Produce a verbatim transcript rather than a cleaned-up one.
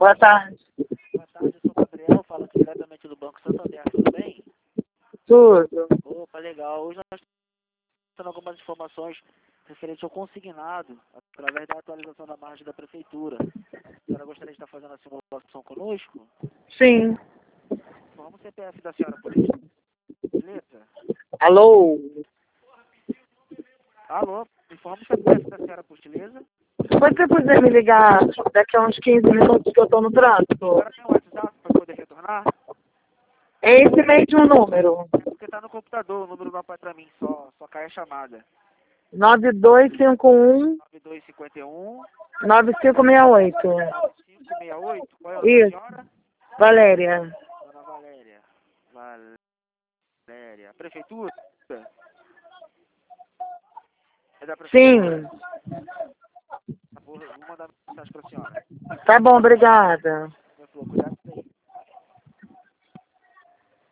Boa tarde. Boa tarde, eu sou o Gabriel, falo aqui diretamente do Banco Santander, tudo bem? Tudo. Opa, legal. Hoje nós estamos dando algumas informações referentes ao consignado, através da atualização da margem da Prefeitura. A senhora gostaria de estar fazendo a simulação conosco? Sim. Informa o C P F da senhora, por gentileza. Alô? Alô, informa o C P F da senhora, por gentileza. Se você puder me ligar daqui a uns quinze minutos que eu tô no A trânsito, senhora tem um WhatsApp para poder retornar? é esse mesmo número. É porque está no computador, o número não vai para mim, só, só cai a chamada. nove dois cinco um, nove dois cinco um, nove cinco seis oito. nove cinco seis oito. Qual é o nome da Isso. senhora? Valéria. Dona Valéria. Valéria. Prefeitura? É da prefeitura? Sim. Vou vou mandar mensagem para a senhora. Tá bom, obrigada.